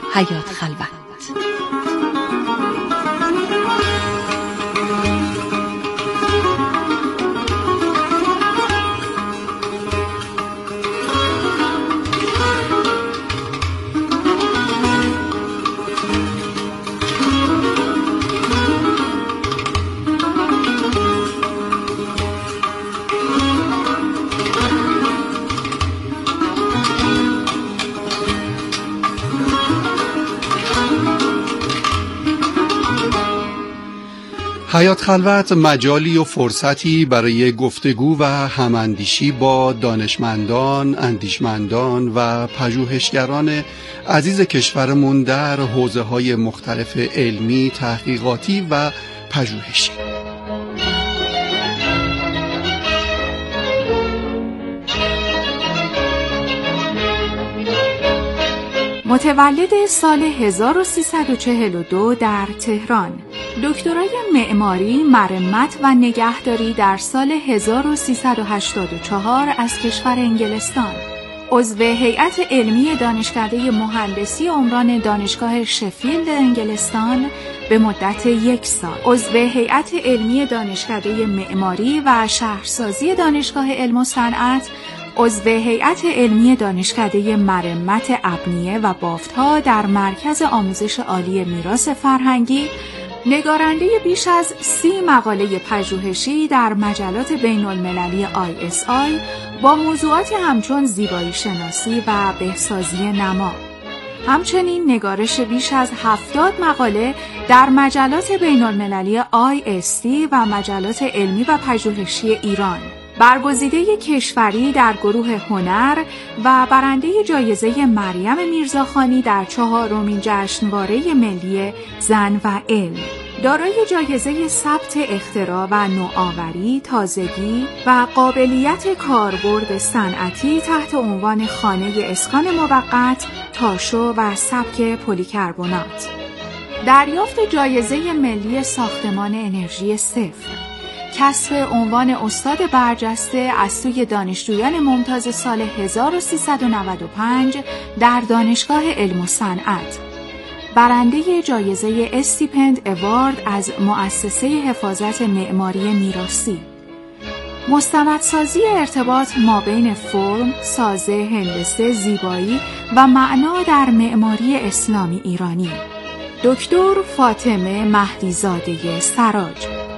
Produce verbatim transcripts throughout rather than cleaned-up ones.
حیات خلوت. حیات خلوت مجالی و فرصتی برای گفتگو و هماندیشی با دانشمندان، اندیشمندان و پژوهشگران عزیز کشورمون در حوزه‌های مختلف علمی، تحقیقاتی و پژوهشی. متولد سال هزار و سیصد و چهل و دو در تهران، دکترای معماری، مرمت و نگهداری در سال هزار و سیصد و هشتاد و چهار از کشور انگلستان، عضو هیئت علمی دانشکده مهندسی عمران دانشگاه شفیلد انگلستان به مدت یک سال، عضو هیئت علمی دانشکده معماری و شهرسازی دانشگاه علم و صنعت، عضو هیئت علمی دانشکده مرمت ابنیه و بافت‌ها در مرکز آموزش عالی میراث فرهنگی، نگارنده بیش از سی مقاله پژوهشی در مجلات بین المللی آی اس آی با موضوعاتی همچون زیبایی شناسی و بهسازی نما. همچنین نگارش بیش از هفتاد مقاله در مجلات بین المللی آی اس تی و مجلات علمی و پژوهشی ایران. برگزیده کشوری در گروه هنر و برنده جایزه مریم میرزاخانی در چهارمین جشنواره ملی زن و علم. دارای جایزه ثبت اختراع و نوآوری، تازگی و قابلیت کاربرد صنعتی تحت عنوان خانه اسکان موقت، تاشو و سبک پلیکربنات. دریافت جایزه ملی ساختمان انرژی صفر. کسب عنوان استاد برجسته از سوی دانشجویان ممتاز سال هزار و سیصد و نود و پنج در دانشگاه علم و صنعت. برنده جایزه استیپند اوارد از مؤسسه حفاظت معماری میراثی. مستندسازی ارتباط مابین فرم، سازه، هندسه، زیبایی و معنا در معماری اسلامی ایرانی. دکتر فاطمه مهدیزاده سراج.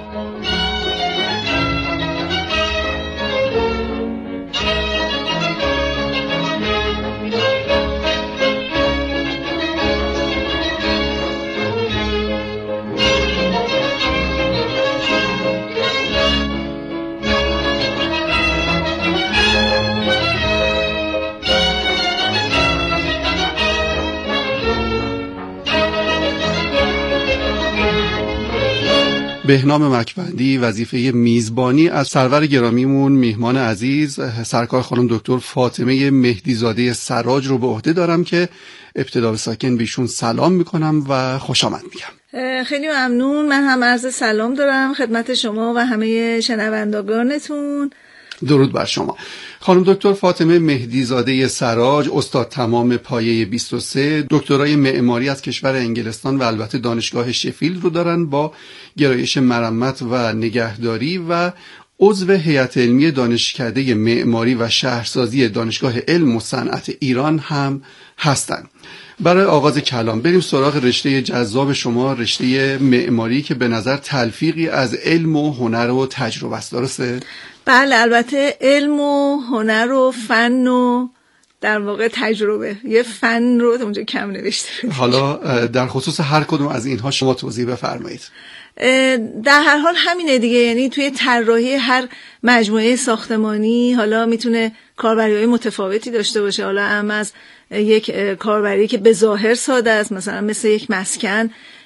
بهنام مکبندی وظیفه میزبانی از سرور گرامیمون میهمان عزیز سرکار خانم دکتر فاطمه مهدیزاده سراج رو به عهده دارم که ابتدا به ساکن بهشون سلام میکنم و خوش آمد میگم. خیلی ممنون. من هم عرض سلام دارم خدمت شما و همه شنوندگانتون. درود بر شما. خانم دکتر فاطمه مهدیزاده سراج استاد تمام پایه بیست و سه، دکترای معماری از کشور انگلستان و البته دانشگاه شفیلد رو دارن با گرایش مرمت و نگهداری و عضو هیئت علمی دانشکده معماری و شهرسازی دانشگاه علم و صنعت ایران هم هستند. برای آغاز کلام بریم سراغ رشته جذاب شما، رشته معماری که به نظر تلفیقی از علم و هنر و تجربه است، درسته؟ بله، البته علم و هنر و فن و در واقع تجربه، یه فن رو اونجا کم نوشته. حالا در خصوص هر کدوم از اینها شما توضیح بفرمایید. در هر حال همینه دیگه، یعنی توی طراحی هر مجموعه ساختمانی حالا میتونه کاربری‌های متفاوتی داشته باشه، حالا هم از یک کاربری که به ظاهر ساده است، مثلا مثل یک مسکن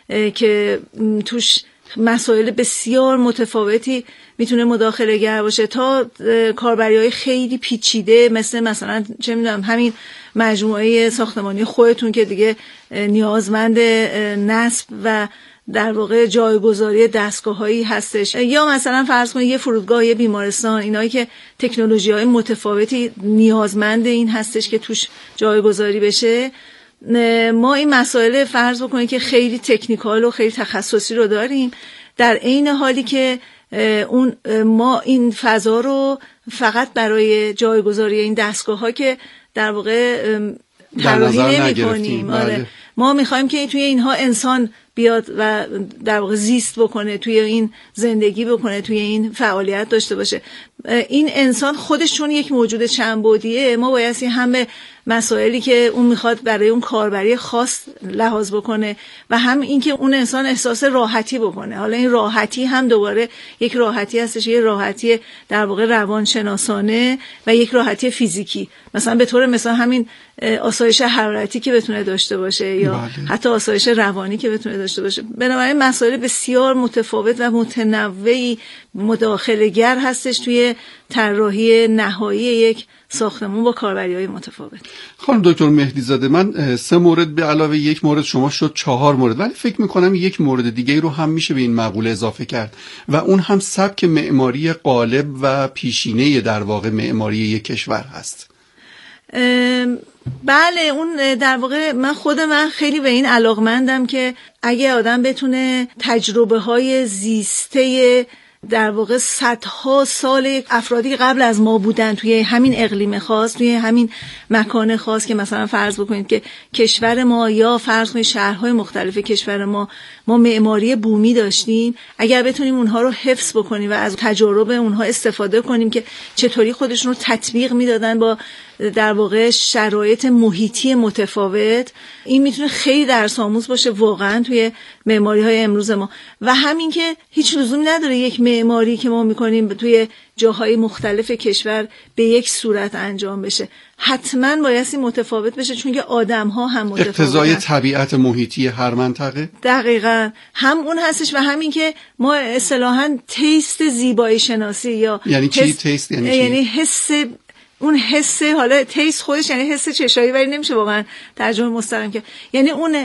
که توش مسائل بسیار متفاوتی میتونه مداخله گر باشه، تا کاربری‌های خیلی پیچیده مثل مثلا چه میدونم همین مجموعه ساختمانی خودتون که دیگه نیازمند نصب و در واقع جایگذاری دستگاه‌هایی هستش، یا مثلا فرض کنید یه فرودگاه، یه بیمارستان، اینایی که تکنولوژی‌های متفاوتی نیازمند این هستش که توش جایگذاری بشه. ما این مسائل فرض بکنید که خیلی تکنیکال و خیلی تخصصی رو داریم، در عین حالی که اون ما این فضا رو فقط برای جایگذاری این دستگاه ها که در واقع طراحی نمی‌کنیم. آره ما می‌خوایم که توی اینها انسان بیاد و در واقع زیست بکنه، توی این زندگی بکنه، توی این فعالیت داشته باشه. این انسان خودش چون یک موجود چند بعدیه، ما باید این همه مسائلی که اون میخواد برای اون کاربری خاص لحاظ بکنه و هم این که اون انسان احساس راحتی بکنه. حالا این راحتی هم دوباره یک راحتی هستش، یک راحتی در واقع روانشناسانه و یک راحتی فیزیکی. مثلا به طور مثال همین آسایش حرارتی که بتونه داشته باشه یا بله. حتی آسایش روانی که بتونه داشته باشه. بنابراین مسائل بسیار متفاوت و متنوعی مداخله‌گر هستش توی طراحی نهایی یک ساختمون با کاربری‌های متفاوت. خانم دکتر مهدی زاده، من سه مورد به علاوه یک مورد شما شد چهار مورد، ولی فکر می‌کنم یک مورد دیگه رو هم میشه به این مقوله اضافه کرد و اون هم سبک معماری غالب و پیشینه در واقع معماری یک کشور هست. بله، اون در واقع من خود من خیلی به این علاقمندم که اگه آدم بتونه تجربه های زیسته در واقع صدها سال افرادی قبل از ما بودن توی همین اقلیم خاص، توی همین مکان خاص، که مثلا فرض بکنید که کشور ما یا فرض کنید شهرهای مختلف کشور ما ما معماری بومی داشتیم، اگر بتونیم اونها رو حفظ بکنیم و از تجارب اونها استفاده کنیم که چطوری خودشون رو تطبیق میدادن با در واقع شرایط محیطی متفاوت، این میتونه خیلی درس آموز باشه واقعا توی معماری های امروز ما. و همین که هیچ لزومی نداره یک معماری که ما میکنیم توی جاهای مختلف کشور به یک صورت انجام بشه، حتما بایستی متفاوت بشه، چون که آدم ها هم متفاوتن. اقتضای طبیعت محیطی هر منطقه دقیقاً هم اون هستش. و همین که ما اصطلاحاً تیست زیبایی شناسی یا یعنی چی تیست یعنی چی؟ یعنی حس، اون حس، حالا تیست خودش یعنی حس چشایی ولی نمیشه واقعا ترجمه مستقیم که، یعنی اون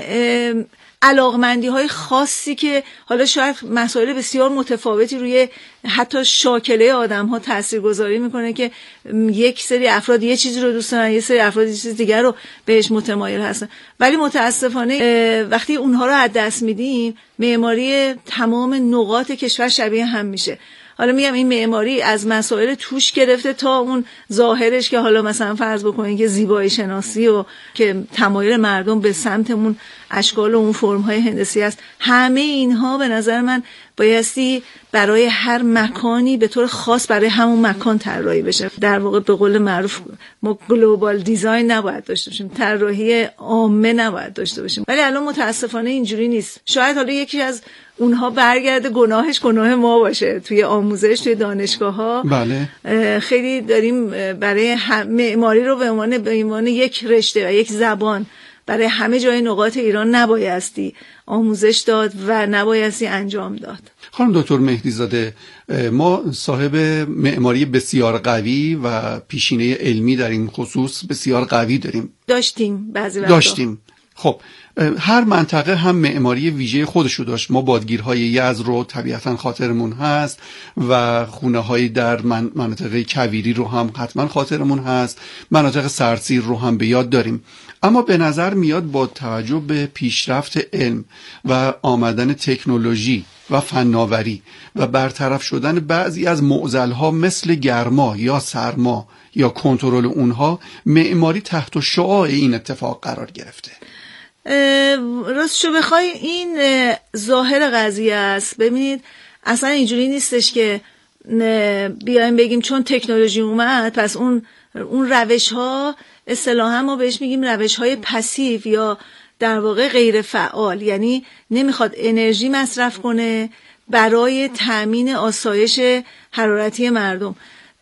علاقمندی های خاصی که حالا شاید مسائل بسیار متفاوتی روی حتی شاکله آدم ها تأثیر گذاری میکنه که یک سری افراد یه چیزی رو دوست دارن، یه سری افراد یه چیز دیگر رو بهش متمایل هستن، ولی متاسفانه وقتی اونها رو از دست میدیم معماری تمام نقاط کشور شبیه هم میشه. حالا میگم این معماری از مسائل توش گرفته تا اون ظاهرش که حالا مثلا فرض بکنید که زیبایی شناسی و که تمایل مردم به سمت اون اشکال و اون فرم‌های هندسی است، همه اینها به نظر من بایستی برای هر مکانی به طور خاص برای همون مکان طراحی بشه. در واقع به قول معروف ما گلوبال دیزاین نباید داشته باشیم، طراحی عامه نباید داشته باشیم، ولی الان متاسفانه اینجوری نیست. شاید حالا یکی از اونها برگرده گناهش گناه ما باشه توی آموزش، توی دانشگاه‌ها. بله. خیلی داریم برای معماری رو به عنوان به عنوان یک رشته و یک زبان برای همه جای نقاط ایران نبایستی آموزش داد و نبایستی انجام داد. خانم دکتر مهدی زاده، ما صاحب معماری بسیار قوی و پیشینه علمی در این خصوص بسیار قوی داریم. داشتیم بعضی وقتا. داشتیم. خب هر منطقه هم معماری ویژه خودشو داشت. ما بادگیرهای یزد رو طبیعتاً خاطرمون هست و خونه‌های در مناطق کویری رو هم حتما خاطرمون هست، مناطق سردسیر رو هم به یاد داریم. اما به نظر میاد با توجه به پیشرفت علم و آمدن تکنولوژی و فناوری و برطرف شدن بعضی از معضل‌ها مثل گرما یا سرما یا کنترل اونها، معماری تحت شعاع این اتفاق قرار گرفته. راستشو بخوای این ظاهر قضیه است. ببینید اصلا اینجوری نیستش که بیایم بگیم چون تکنولوژی اومد پس اون اون روش ها اصطلاحا ما بهش میگیم روش های پسیو یا در واقع غیر فعال، یعنی نمیخواد انرژی مصرف کنه برای تأمین آسایش حرارتی مردم.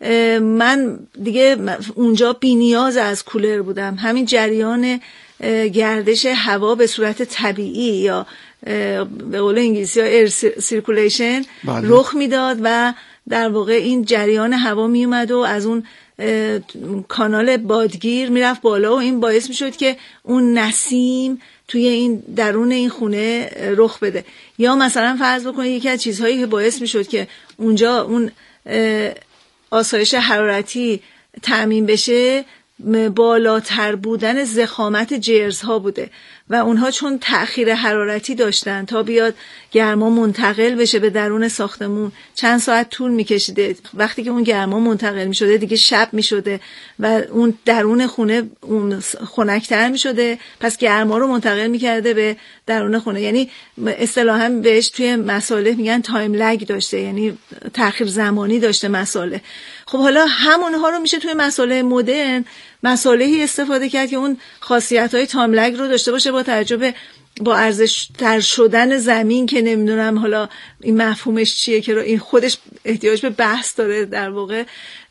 من دیگه اونجا بی نیاز از کولر بودم، همین جریان گردش هوا به صورت طبیعی یا به قول انگلیسی ها ایر سیرکولیشن رخ میداد و در واقع این جریان هوا می اومد و از اون کانال بادگیر میرفت بالا و این باعث میشد که اون نسیم توی این درون این خونه رخ بده. یا مثلا فرض بکنید یکی از چیزهایی که باعث میشد که اونجا اون آسایش حرارتی تأمین بشه بالاتر بودن ضخامت جرزها بوده و اونها چون تأخیر حرارتی داشتن تا بیاد گرما منتقل بشه به درون ساختمون چند ساعت طول میکشیده. وقتی که اون گرما منتقل میشده دیگه شب میشده و اون درون خونه اون خنک‌تر میشده، پس گرما رو منتقل میکرده به درون خونه. یعنی اصطلاحاً بهش توی مصالح میگن تایم لگ داشته، یعنی تأخیر زمانی داشته مصالح. خب حالا همونها رو میشه توی مصالح مدرن مصالحی استفاده کرد که اون خاصیت‌های تایم لگ رو داشته باشه با توجه به با ارزش تر شدن زمین که نمیدونم حالا این مفهومش چیه که رو این خودش احتیاج به بحث داره در واقع.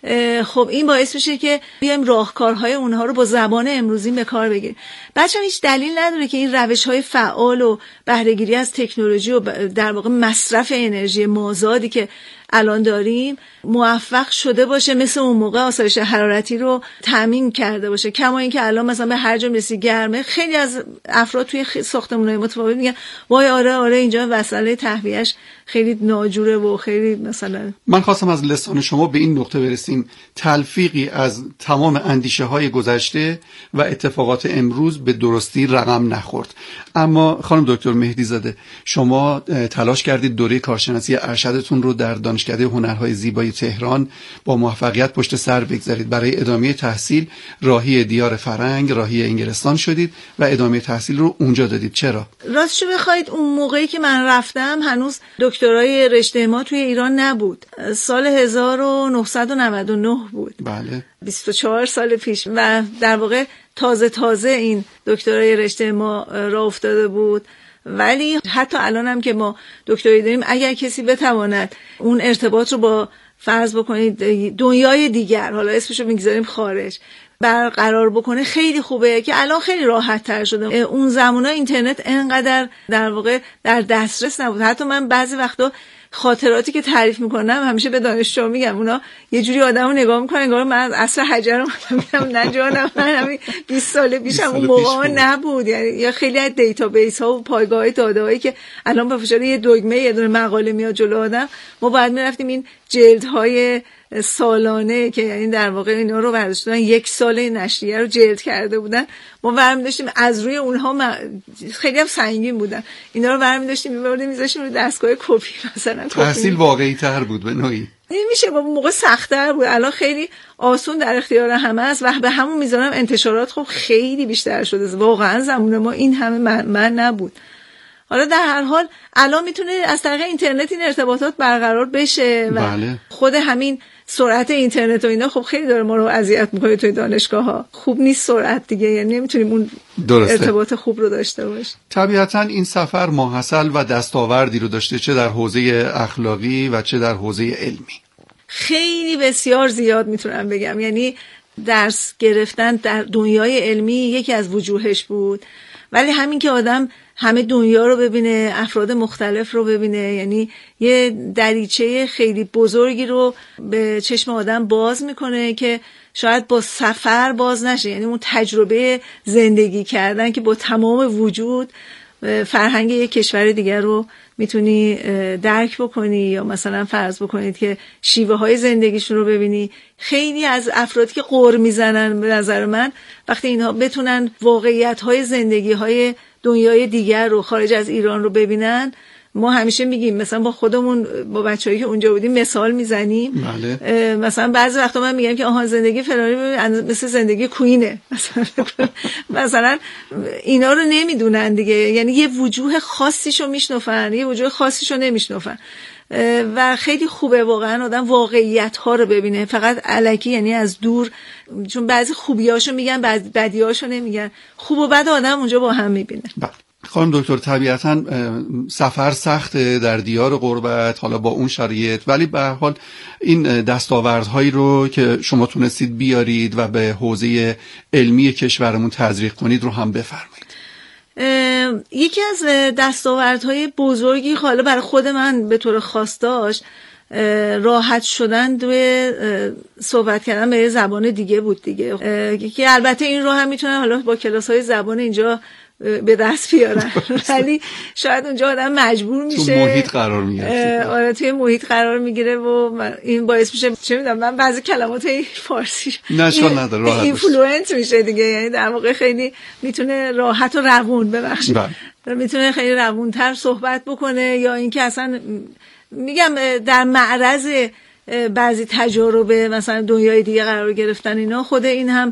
خب این باعث میشه که بیایم راهکارهای اونها رو با زبان امروزی به کار بگیریم. بچه‌ها هیچ دلیل نداره که این روش‌های فعال و بهره‌گیری از تکنولوژی و در واقع مصرف انرژی مازادی که الان داریم موفق شده باشه مثل اون موقع آسایش حرارتی رو تامین کرده باشه. کما اینکه الان مثلا به هر جا میرسی گرمه، خیلی از افراد توی ساختمان‌های متفاوت میگن وای آره آره اینجا وسایل تهویه‌اش خیلی ناجوره و خیلی مثلا. من خواستم از لسان شما به این نقطه برسیم، تلفیقی از تمام اندیشه‌های گذشته و اتفاقات امروز به درستی رقم نخورد. اما خانم دکتر مهدی زاده، شما تلاش کردید دوره کارشناسی ارشدتون رو در دانشکده هنرهای زیبای تهران با موفقیت پشت سر بگذارید. برای ادامه تحصیل راهی دیار فرنگ، راهی انگلستان شدید و ادامه تحصیل رو اونجا دادید. چرا؟ راستشو بخواید اون موقعی که من رفتم هنوز دکترای رشته ما توی ایران نبود. سال هزار و نهصد و نود و نه بود. بله. بیست و چهار سال پیش و در واقع تازه تازه این دکترای رشته ما راه افتاده بود. ولی حتی الان هم که ما دکتری داریم، اگر کسی بتواند اون ارتباط رو با فرض بکنید دنیای دیگر، حالا اسمشو میگذاریم خارج، برقرار بکنه خیلی خوبه که الان خیلی راحت تر شده. اون زمانا اینترنت انقدر در واقع در دسترس نبود. حتی من بعضی وقتا خاطراتی که تعریف میکنم همیشه به دانشجوها میگم، اونا یه جوری آدمو نگاه میکنن انگار من از عصر حجر اومدم. نه جانم، من همین بیست سال پیشم اون موقع نبود. یعنی یا خیلی از دیتابیس ها و پایگاه داده‌هایی که الان با فشار یه دکمه یه دونه مقاله میاد جلو آدم، ما باید میرفتیم این جلدهای سالانه که یعنی در واقع اینا رو برداشتن یک سال نشریه رو جلد کرده بودن، ما برمی داشتیم از روی اونها م... خیلی هم سنگین بودن، اینا رو برمی داشتیم میبردیم میذاشتیم روی دستگاه کپی مثلا. تحصیل واقعی تر بود به نوعی. نمیشه، با موقع سخت‌تر بود. الان خیلی آسون در اختیار همه است و به همون میزانم انتشارات خب خیلی بیشتر شده. واقعا زمان ما این همه من, من نبود. حالا در هر حال الان میتونه از طریق اینترنت این ارتباطات برقرار بشه و بله. خود همین سرعت اینترنت و اینا خب خیلی داره ما رو اذیت میکنه توی دانشگاه ها. خوب نیست سرعت دیگه، یعنی نمیتونیم اون درسته. ارتباط خوب رو داشته باشیم. طبیعتا این سفر ماحصل و دستاوردی رو داشته، چه در حوزه اخلاقی و چه در حوزه علمی. خیلی بسیار زیاد میتونم بگم. یعنی درس گرفتن در دنیای علمی یکی از وجوهش بود، ولی همین که آدم همه دنیا رو ببینه، افراد مختلف رو ببینه، یعنی یه دریچه خیلی بزرگی رو به چشم آدم باز میکنه که شاید با سفر باز نشه. یعنی اون تجربه زندگی کردن که با تمام وجود فرهنگ یک کشور دیگر رو میتونی درک بکنی، یا مثلا فرض بکنید که شیوه های زندگیشون رو ببینی. خیلی از افرادی که غر میزنن به نظر من وقتی اینها بتونن واقعیت های زندگی های دنیای دیگر رو خارج از ایران رو ببینن، ما همیشه میگیم مثلا با خودمون با بچه‌هایی که اونجا بودیم مثال میزنیم. بله. مثلا بعضی وقتا من میگم که آها زندگی فلانی مثل زندگی کوینه مثلا مثلا اینا رو نمیدونن دیگه، یعنی یه وجوه خاصیشو میشنفن، یه وجوه خاصیشو نمیشنفن و خیلی خوبه واقعا آدم واقعیت ها رو ببینه، فقط الکی یعنی از دور، چون بعضی خوبیاشو میگن بعضی بدیاشو نمیگن. خوب و بد آدم اونجا با هم میبینه. بله. خانم دکتر، طبیعتا سفر سخته در دیار غربت، حالا با اون شرایط، ولی به هر حال این دستاوردهایی رو که شما تونستید بیارید و به حوزه علمی کشورمون تزریق کنید رو هم بفرمایید. یکی از دستاوردهای بزرگی حالا برای خود من به طور خاص داشت راحت شدن توی صحبت کردن به زبان دیگه بود دیگه، که البته این رو هم میتونن حالا با کلاس‌های زبان اینجا به دست بیارن. ولی شاید اونجا آدم مجبور میشه تو محیط قرار میگیره. آره توی محیط قرار میگیره و این باعث میشه چه میدونم من بعضی کلمات فارسی نشان نداره راحت اینفلوئنت میشه دیگه، یعنی در واقع خیلی میتونه راحت و روون ببخشید میتونه خیلی روونتر صحبت بکنه، یا اینکه اصلا میگم در معرض بعضی تجارب مثلا دنیای دیگه قرار گرفتن اینا، خود این هم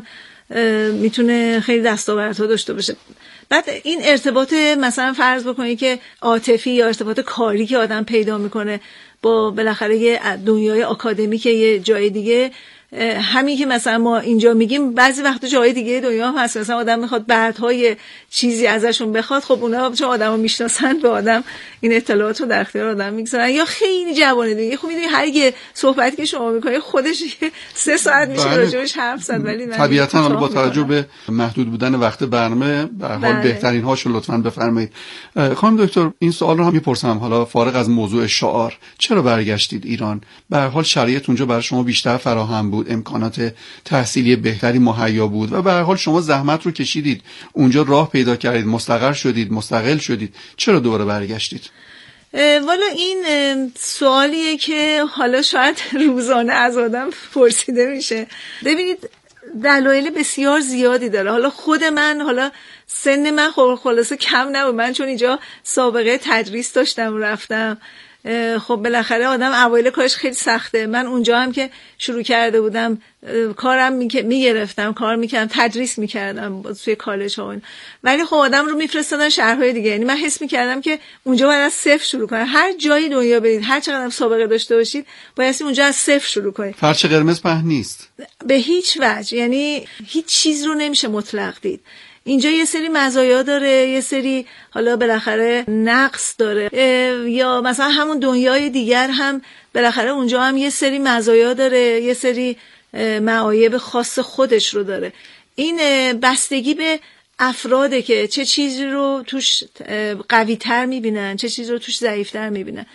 میتونه خیلی دستاوردها داشته باشه. بعد این ارتباط مثلا فرض بکنید که عاطفی یا ارتباط کاری که آدم پیدا میکنه با بالاخره یه دنیای آکادمیک یه جای دیگه، همین که مثلا ما اینجا میگیم بعضی وقت جای دیگه دنیا هم هست مثلا آدم میخواد بعدهای چیزی ازشون بخواد، خب اونا چون آدمو میشناسن به آدم این اطلاعات رو در اختیار آدم میگذارن. یا خیلی جوانه دیگه، خب میدونی هر یه صحبتی که شما میکنید خودش سه ساعت میشه راجعش حرف زد، ولی طبیعتا حالا با توجه به محدود بودن وقت برنامه به هر حال بهترین هاشو لطفاً بفرمایید. خانم دکتر این سوال رو هم میپرسم حالا فارغ از موضوع شعار، چرا برگشتید ایران؟ به هر حال شرایط اونجا برای شما بیشتر فراهم بود، امکانات تحصیلی بهتری مهیا بود و به هر حال شما زحمت رو کشیدید، اونجا راه پیدا کردید، مستقر شدید، مستقل شدید، چرا دوباره برگشتید؟ والا این سوالیه که حالا شاید روزانه از آدم پرسیده میشه. ببینید دلایل بسیار زیادی داره. حالا خود من، حالا سن من خلاصه کم نبود، من چون اینجا سابقه تدریس داشتم رفتم، خب بالاخره آدم اوایل کارش خیلی سخته. من اونجا هم که شروع کرده بودم کارم میگرفتم، کار میکردم، تدریس میکردم توی کالج ها، ولی خب آدم رو میفرستادن شهرهای دیگه. یعنی من حس میکردم که اونجا باید از صفر شروع کنم. هر جای دنیا برید، هر چقدر سابقه داشته باشید، باید اونجا از صفر شروع کنید. فرش قرمز پهن نیست به هیچ وجه، یعنی هیچ چیز رو نمیشه مطلق دید. اینجا یه سری مزایا داره، یه سری حالا بالاخره نقص داره، یا مثلا همون دنیای دیگر هم بالاخره اونجا هم یه سری مزایا داره، یه سری معایب خاص خودش رو داره. این بستگی به افراده که چه چیزی رو توش قوی تر میبینن، چه چیزی رو توش ضعیف تر میبینن.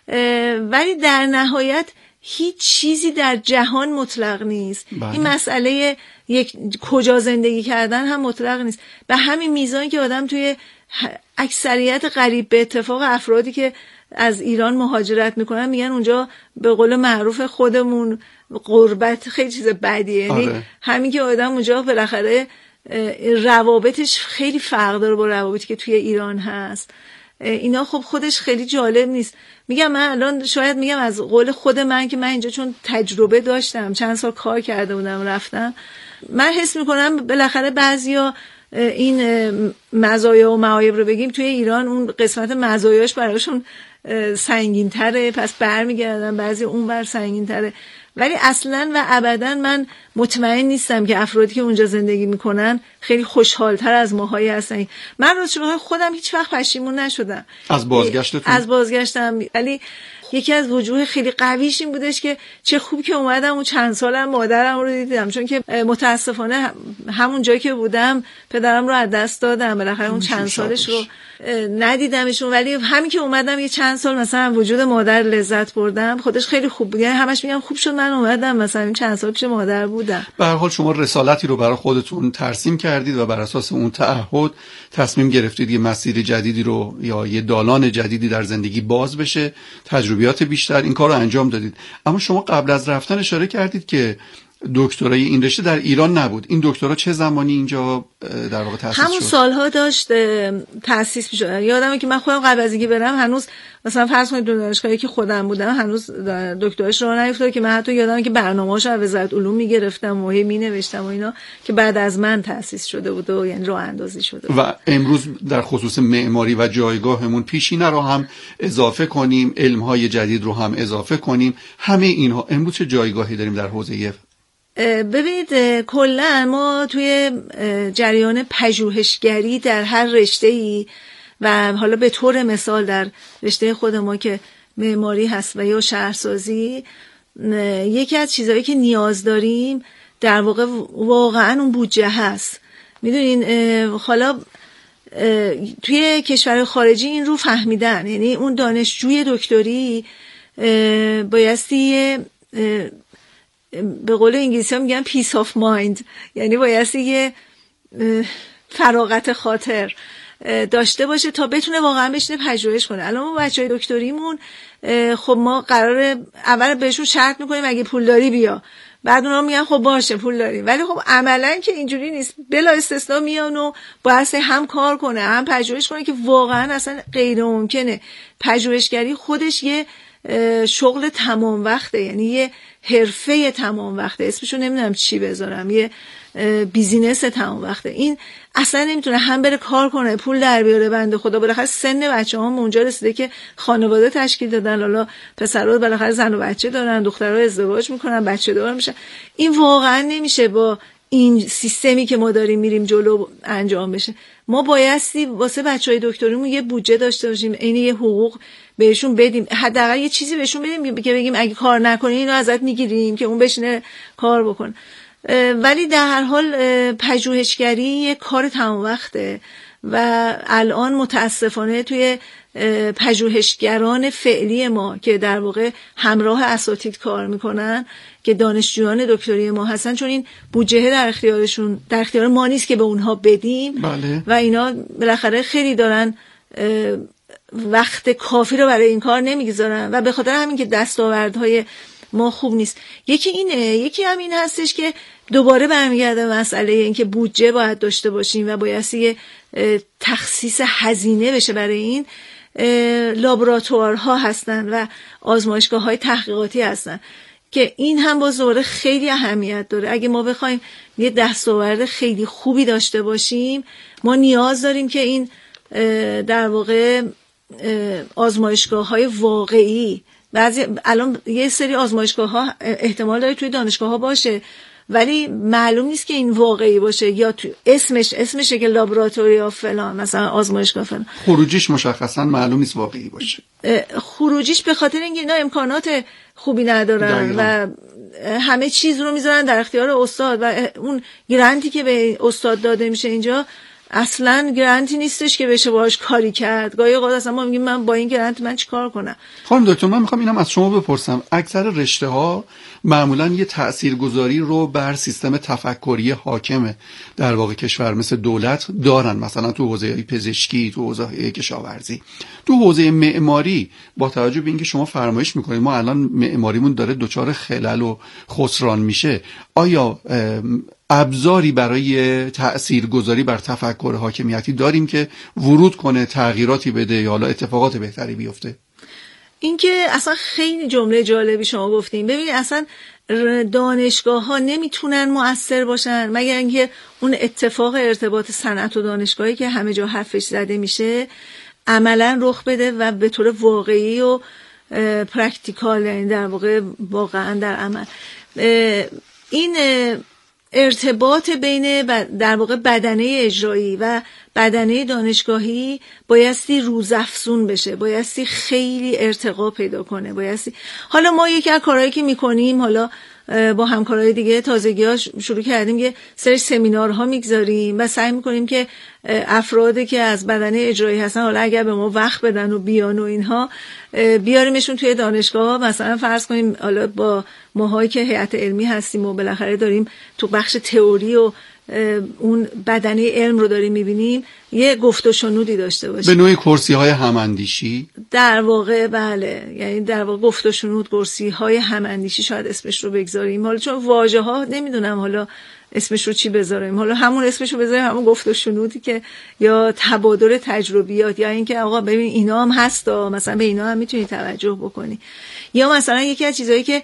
ولی در نهایت هیچ چیزی در جهان مطلق نیست. بله. این مسئله یک کجا زندگی کردن هم مطلق نیست. به همین میزانی که آدم توی اکثریت قریب به اتفاق افرادی که از ایران مهاجرت میکنن میگن اونجا به قول معروف خودمون غربت خیلی چیز بدیه. یعنی آره. همین که آدم اونجا بالاخره روابطش خیلی فرق داره با روابطی که توی ایران هست. اینا خب خودش خیلی جالب نیست. میگم من الان شاید میگم از قول خود من که من اینجا چون تجربه داشتم، چند سال کار کرده بودم رفتم، من حس میکنم بالاخره بعضیا این مزایا و معایب رو بگیم توی ایران اون قسمت مزایاش براشون سنگین تره، پس برمیگردن، بعضی اون بر سنگین تره. ولی اصلا و ابدا من مطمئن نیستم که افرادی که اونجا زندگی میکنن خیلی خوشحالتر از ماهایی هستن. من راستش خودم هیچ وقت پشیمون نشدم از بازگشتتون. از بازگشتم، ولی یکی از وجوه خیلی قویش این بودش که چه خوب که اومدم اون چند سالم مادرم رو دیدم، چون که متاسفانه همون جایی که بودم پدرم رو از دست دادم، بالاخره اون چند سالش رو ندیدمشون. ولی همین که اومدم یه چند سال مثلا وجود مادر لذت بردم، خودش خیلی خوب بود. یعنی همش میگم خوب شد من اومدم مثلا این چند سال پیش مادر بودم. به هر حال شما رسالتی رو برای خودتون ترسیم کردید و بر اساس اون تعهد تصمیم گرفتید یه مسیر جدیدی رو یا یه دالان جدیدی در زندگی باز بشه، تجربیات بیشتر، این کار رو انجام دادید. اما شما قبل از رفتن اشاره کردید که دکترای این رشته در ایران نبود. این دکترا چه زمانی اینجا در واقع تأسیس شد؟ همون سالها داشت تأسیس می‌شد. یادمه که من خودم قبل از اینکه برم هنوز مثلا فرض کنید دانشگاهی که خودم بودم هنوز دکتراش راه نیفتاد که من حتی یادمه که برنامه‌اشو از وزارت علوم می‌گرفتم و هی می‌نوشتم و اینا که بعد از من تأسیس شده بود و یعنی راه اندازی شده بود. و امروز در خصوص معماری و جایگاهمون پیشینه رو هم اضافه کنیم، علم‌های جدید رو هم اضافه کنیم، همه اینها امروز چه جایگاهی داریم در حوزه؟ ببینید کلا ما توی جریان پژوهشگری در هر رشته‌ای و حالا به طور مثال در رشته خود ما که معماری هست و یا شهرسازی، یکی از چیزایی که نیاز داریم در واقع واقعا اون بودجه هست. میدونین حالا توی کشور خارجی این رو فهمیدن، یعنی اون دانشجوی دکتری بایستی به قول انگلیسی ها میگن پیس آف مایند، یعنی بایستی یه فراغت خاطر داشته باشه تا بتونه واقعا بشینه پژوهش کنه. الان ما بچهای دکتریمون خب ما قراره اول بهشون شرط میکنیم اگه پول داری بیا، بعد اونا میگن خب باشه پول داریم، ولی خب عملا که اینجوری نیست. بلا استثنا میان و باید هم کار کنه هم پژوهش کنه که واقعا اصلا غیر ممکنه. پژوهشگری خودش یه شغل تمام وقته، یعنی یه حرفه تمام وقته، اسمشو نمیدونم چی بذارم، یه بیزینس تمام وقته. این اصلا نمیتونه هم بره کار کنه پول در بیاره. بنده خدا بالاخره سن بچه‌ها اونجا رسیده که خانواده تشکیل دادن، حالا پسرها بالاخره زن و بچه دارن، دخترها ازدواج میکنن، بچه دار میشن. این واقعا نمیشه با این سیستمی که ما داریم میریم جلو انجام بشه. ما بایستی واسه بچهای دکتریمون یه بودجه داشته باشیم، عین یه حقوق بهشون بدیم، حداقل یه چیزی بهشون بدیم که بگیم اگه کار نکنی اینو ازت میگیریم که اون بشینه کار بکنه. ولی در هر حال پژوهشگری یه کار تمام وقته و الان متاسفانه توی پژوهشگران فعلی ما که در واقع همراه اساتید کار میکنن که دانشجویان دکتری ما هستن، چون این بودجه در اختیارشون در اختیار ما نیست که به اونها بدیم. بله. و اینا بالاخره خیلی دارن وقت کافی رو برای این کار نمیگذارن و به خاطر همین که دستاوردهای ما خوب نیست. یکی اینه، یکی هم این هستش که دوباره برمیگرده مسئله این که بودجه باید داشته باشیم و بایستی یه تخصیص هزینه بشه برای این. لابراتوارها هستن و آزمایشگاه‌های تحقیقاتی هستن که این هم باز دوباره خیلی اهمیت داره. اگه ما بخوایم یه دستاورد خیلی خوبی داشته باشیم، ما نیاز داریم که این در واقع آزمایشگاه‌های واقعی، بعضی الان یه سری آزمایشگاه‌ها احتمال داره توی دانشگاه‌ها باشه ولی معلوم نیست که این واقعی باشه، یا تو اسمش اسمشه که لابراتوری یا فلان، مثلا آزمایشگاه فلان، خروجیش مشخصا معلوم نیست واقعی باشه. خروجیش به خاطر اینکه اینا امکانات خوبی ندارن و همه چیز رو میذارن در اختیار استاد و اون گرانتی که به استاد داده میشه اینجا اصلا گرانتی نیستش که بشه باهاش کاری کرد. گاهی اوقات اصلا ما میگیم من با این گرانت من چیکار کنم؟ خانم دکتر، من میخوام اینم از شما بپرسم. اکثر رشته ها معمولا یه تاثیرگذاری رو بر سیستم تفکری حاکم در واقع کشور مثل دولت دارن، مثلا تو حوزه پزشکی، تو حوزه کشاورزی، تو حوزه معماری. با توجه به اینکه شما فرمایش میکنید ما الان معماریمون داره دچار خلل و خسران میشه، آیا ابزاری برای تأثیرگذاری بر تفکر حاکمیتی داریم که ورود کنه، تغییراتی بده یا حالا اتفاقات بهتری بیفته؟ این که اصلا خیلی جمله جالبی شما گفتیم. ببینید اصلا دانشگاه ها نمیتونن مؤثر باشن مگر اینکه اون اتفاق ارتباط صنعت و دانشگاهی که همه جا حرفش زده میشه عملا رخ بده و به طور واقعی و پرکتیکال، یعنی در واقع واقعا در عمل. این ارتباط بین در واقع بدنه اجرایی و بدنه دانشگاهی بایستی روزافزون بشه، بایستی خیلی ارتقا پیدا کنه، بایستی. حالا ما یکی از کارهایی که میکنیم، حالا با همکارای دیگه تازگی‌ها شروع کردیم یه سری سمینارها میگذاریم و سعی میکنیم که افرادی که از بدنه اجرایی هستن، حالا اگر به ما وقت بدن و بیان و اینها، بیاریمشون توی دانشگاه. مثلا فرض کنیم حالا با ماهایی که هیئت علمی هستیم و بالاخره داریم تو بخش تئوری و اون بدنه علم رو داریم میبینیم، یه گفت و شنودی داشته باشیم، به نوعی کرسی های هماندیشی در واقع. بله، یعنی در واقع گفت و شنود، کرسی های هماندیشی شاید اسمش رو بگذاریم، حالا چون واژه ها نمیدونم حالا اسمش رو چی بذاریم، حالا همون اسمش رو بذاریم، همون گفت و شنودی که یا تبادل تجربیات، یا اینکه آقا ببین اینا هم هستا، مثلا به اینا هم میتونی توجه بکنی. یا مثلا یکی از چیزایی که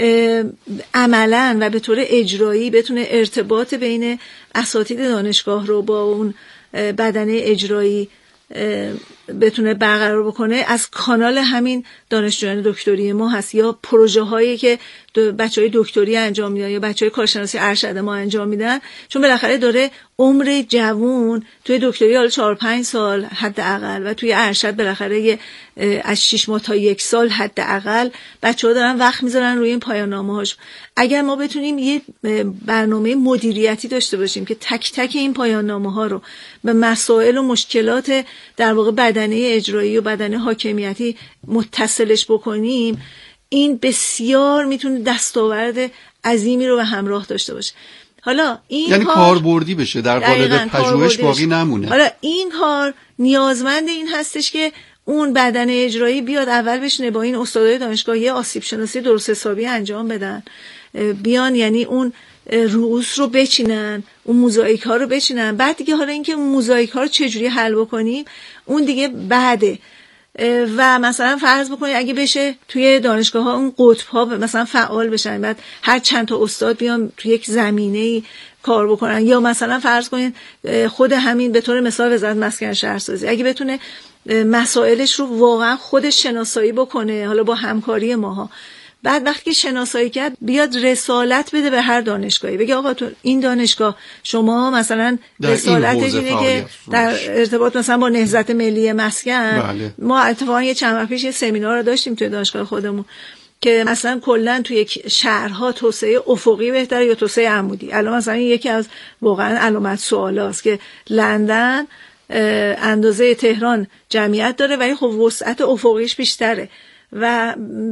عملاً و به طور اجرایی بتونه ارتباط بین اساتید دانشگاه رو با اون بدنه اجرایی بتونه برقرار بکنه، از کانال همین دانشجویان دکتری ما هست، یا پروژه هایی که بچهای دکتری انجام میدن یا بچهای کارشناسی ارشد ما انجام میدن، چون بالاخره داره عمر جوون توی دکتری حالا چهار پنج سال حداقل و توی ارشد بالاخره از شش ماه تا یک سال حداقل بچه‌ها دارن وقت میذارن روی این پایان نامه‌هاش. اگر ما بتونیم یه برنامه مدیریتی داشته باشیم که تک تک این پایان نامه‌ها رو به مسائل و مشکلات در واقع بدنه اجرایی و بدنه حاکمیتی متصلش بکنیم، این بسیار میتونه دستاورد عظیمی رو به همراه داشته باشه. حالا این یعنی کار کاربردی بشه، در قالب پژوهش باقی نمونه. حالا این کار نیازمند این هستش که اون بدن اجرایی بیاد اول بشینه با این استادای دانشگاهی آسیب شناسی درست حسابی انجام بدن، بیان یعنی اون رؤوس رو بچینن، اون موزاییک ها رو بچینن. بعد دیگه حالا اینکه موزاییک ها رو چجوری حل بکنیم اون دیگه بعده. و مثلا فرض بکنید اگه بشه توی دانشگاه ها اون قطب ها مثلا فعال بشن، بعد هر چند تا استاد بیان توی یک زمینه‌ای کار بکنن، یا مثلا فرض کنید خود همین به طور مثال وزارت مسکن شهرسازی اگه بتونه مسائلش رو واقعا خودش شناسایی بکنه، حالا با همکاری ماها، بعد وقتی که شناسایی کرد بیاد رسالت بده به هر دانشگاهی، بگه آقا تو این دانشگاه شما مثلا رسالتش اینه که در ارتباط مثلا با نهضت ملی مسکن. بله. ما اتفاقا یه چند وقت پیش یه سمینار رو داشتیم توی دانشگاه خودمون که مثلا کلا توی یک شهرها توسعه افقی بهتره یا توسعه عمودی. الان مثلا یکی از واقعا علامت سوالاست که لندن اندازه تهران جمعیت داره ولی خب وسعت افقیش بیشتره و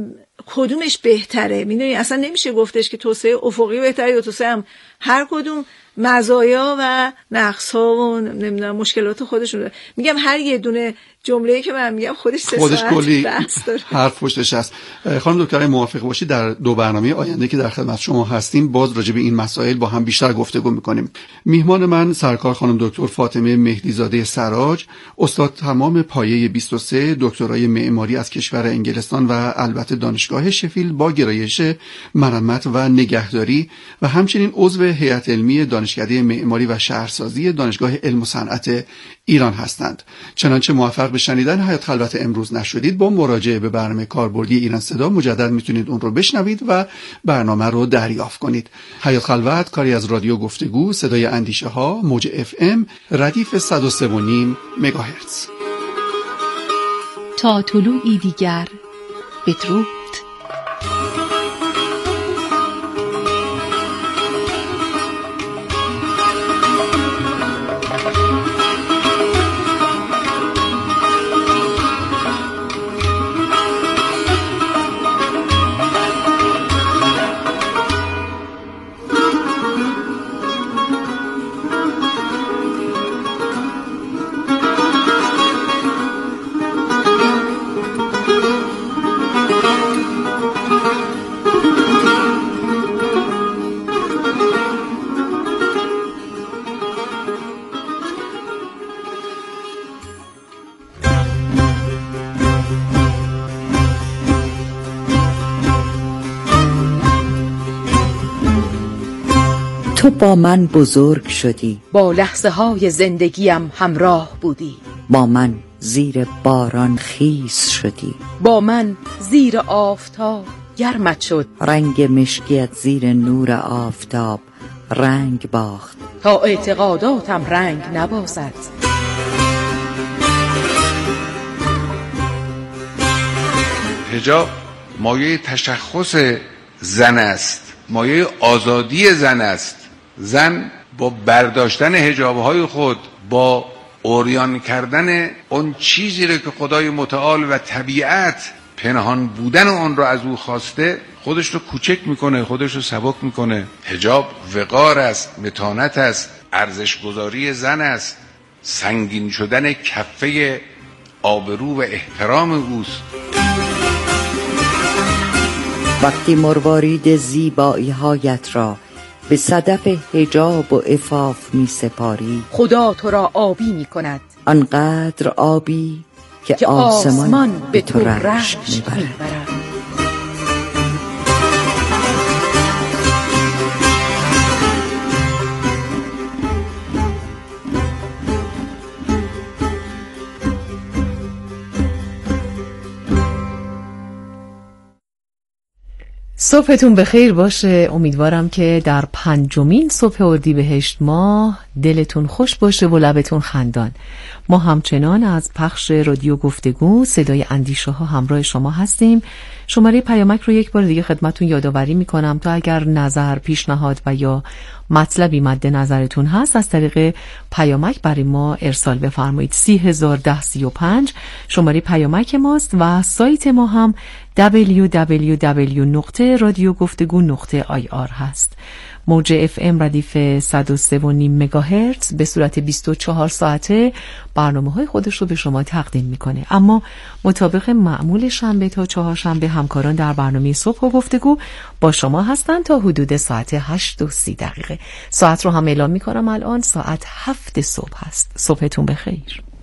کدومش بهتره؟ میدونی اصلا نمیشه گفتش که توسعه افقی بهتره یا توسعه هم، هر کدوم مزایا و نقص‌ها و نمیدونم مشکلات خودشون داره. میگم هر یه دونه جمله‌ای که من میگم خودش سه خودش ساعت کلی بحث داره. حرف پشتش هست. خانم دکتر موافق باشید در دو برنامه آینده که در خدمت شما هستیم باز راجع به این مسائل با هم بیشتر گفتگو می‌کنیم. میهمان من سرکار خانم دکتر فاطمه مهدیزاده سراج، استاد تمام پایه بیست و سه، دکترای معماری از کشور انگلستان و البته دانشگاه شفیلد با گرایش مرمت و نگهداری و همچنین عضو هیئت علمی دانشکده معماری و شهرسازی دانشگاه علم و صنعت ایران هستند. چنانچه موفق به شنیدن حیات خلوت امروز نشدید، با مراجعه به برنامه کاربردی ایران صدا مجدد میتونید اون رو بشنوید و برنامه رو دریافت کنید. حیات خلوت کاری از رادیو گفتگو صدای اندیشه ها، موج اف ام، ردیف صد و سه و نیم مگاهرتز. تا طلوعی دیگر بدرود. تو با من بزرگ شدی، با لحظه های زندگیم همراه بودی، با من زیر باران خیس شدی، با من زیر آفتاب گرمت شد، رنگ مشکیت زیر نور آفتاب رنگ باخت، تا اعتقاداتم رنگ نبازد. حجاب مایه تشخص زن است، مایه آزادی زن است. زن با برداشتن حجابهای خود، با عریان کردن اون چیزی رو که خدای متعال و طبیعت پنهان بودن اون رو از او خواسته، خودش رو کوچک میکنه، خودش رو سبک میکنه. حجاب وقار است، متانت است، ارزش گذاری زن است، سنگین شدن کفه آبرو و احترام اوست. وقتی مروارید زیبایی هایت را به صدف حجاب و عفاف می سپاری، خدا تو را آبی می کند، آنقدر آبی که, که آسمان, آسمان به تو رشک می برد. صبحتون بخیر باشه. امیدوارم که در پنجمین صبح اردیبهشت ماه دلتون خوش باشه و لبتون خندان. ما همچنان از پخش رادیو گفتگو صدای اندیشه ها همراه شما هستیم. شماره پیامک رو یک بار دیگه خدمتون یادآوری میکنم تا اگر نظر، پیشنهاد و یا مطلبی مد نظرتون هست از طریق پیامک برای ما ارسال بفرمایید. سی هزار ده سی و پنج شماره پیامک ماست و سایت ما هم دبلیو دبلیو دبلیو دات رادیو گفتگو دات آی آر هست. موج اف ام ردیف صد و سه و نیم مگاهرتز به صورت بیست و چهار ساعته برنامه های خودش رو به شما تقدیم میکنه. اما مطابق معمول شنبه تا چهارشنبه همکاران در برنامه صبح و گفتگو با شما هستن تا حدود ساعت هشت و سی دقیقه. ساعت رو هم اعلام میکنم، الان ساعت هفت صبح هست. صبحتون بخیر.